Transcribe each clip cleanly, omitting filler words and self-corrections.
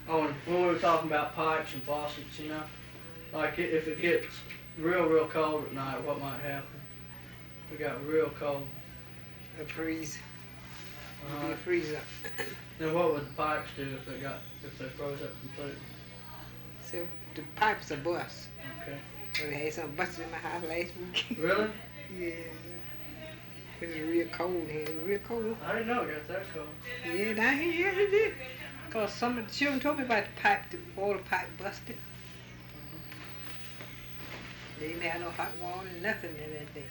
Oh, and when we were talking about pipes and faucets, you know, like if it gets real cold at night, what might happen? We got real cold. A freeze. It'd be Uh, a freeze up. then what would the pipes do if they froze up completely? So the pipes are bust. Okay. So they had something busted in my house last week. Really? Yeah. It was real cold here. It was real cold. I didn't know it got that cold. Yeah, down here, yeah, it did. Cause some of the children told me about the pipe, the water pipe busted. They didn't have no hot water, nothing in that day.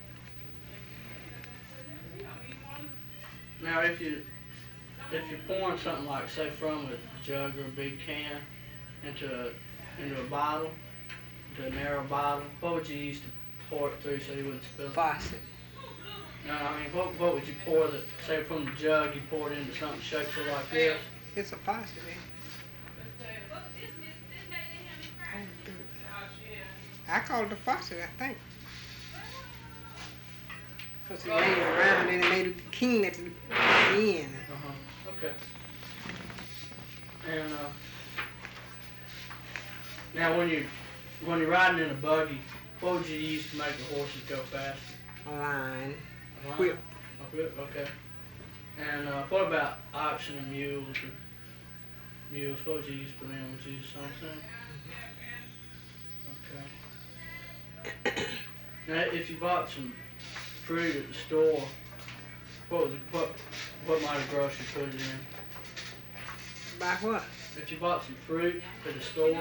Now, if you're pouring something like, say, from a jug or a big can into a bottle, into a narrow bottle, what would you use to pour it through so you wouldn't spill it? Faucet. No, I mean, what would you pour that, say, from the jug, you pour it into something shaped like this? It's a faucet, man. I call it a faucet, I think. Because it made it around and it made it keen at the end. Okay. And now when you're riding in a buggy, what would you use to make the horses go faster? A line. A line? Whip. A whip, okay. And what about oxen and mules? Mules, what would you use for them? Would you use something? Okay. Now, if you bought some fruit at the store, what might a grocer put it in? Buy what? If you bought some fruit at the store,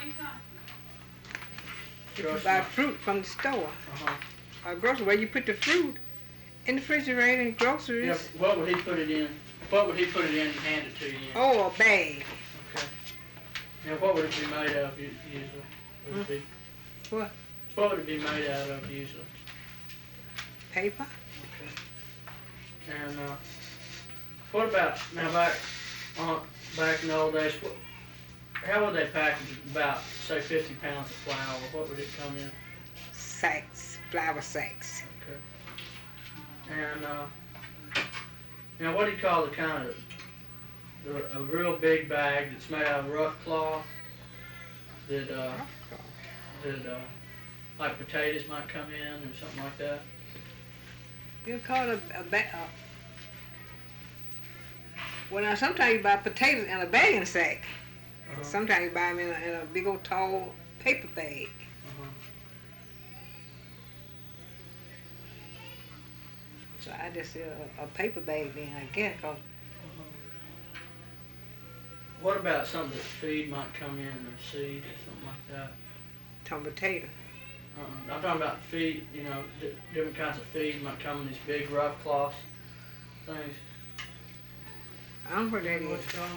If you buy fruit from the store, or grocery, where you put the fruit in the refrigerator and groceries. Yeah, what would he put it in? What would he put it in and hand it to you in? Oh, a bag. Okay. Now, what would it be made of usually? Would it be, What? what would it be made out of usually? Paper. Okay. And what about now back in the old days? How would they package about, say, 50 pounds of flour? What would it come in? Sacks, flour sacks. Okay. And now, what do you call the kind of a real big bag that's made out of rough cloth that like potatoes might come in or something like that? You call it a bag. Well, now sometimes you buy potatoes in a bagging sack. Sometimes you buy them in a big old tall paper bag. So I just see a paper bag then, I guess. Cause What about something that feed might come in, or seed or something like that? some potato. I'm talking about feed, you know, different kinds of feed might come in these big rough cloth things. I don't know what that is. What's called?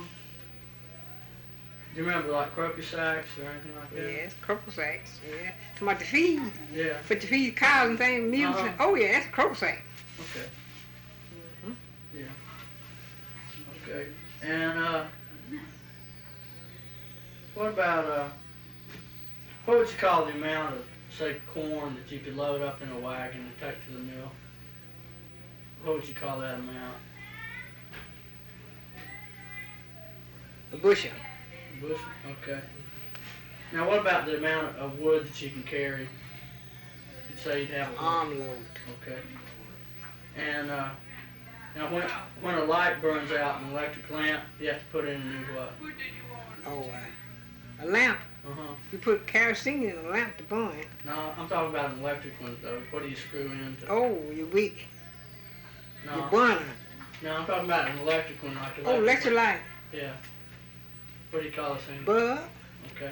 Do you remember like crocus sacks or anything like that? Yes, crocus sacks. Yeah. Talking about the feed. Yeah. But you feed cows and things, mules. Oh yeah, that's a crocus sack. Okay. Yeah. Okay. And what about what would you call the amount of, say, corn that you could load up in a wagon and take to the mill? What would you call that amount? A bushel. A bushel? Okay. Now what about the amount of wood that you can carry? You'd say you'd have Arm load. Okay. And now when a light burns out in an electric lamp, you have to put in a new what? Oh, a lamp. You put kerosene in a lamp to burn. No, I'm talking about an electric one though. What do you screw into? Oh, your wick. No. Your burner. No, I'm talking about an electric one, like Oh, electric light. Yeah. What do you call this thing? Bulb. Okay.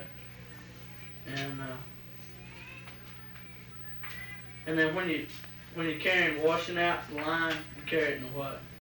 And then when you carry washing out the line, you carry it in a what?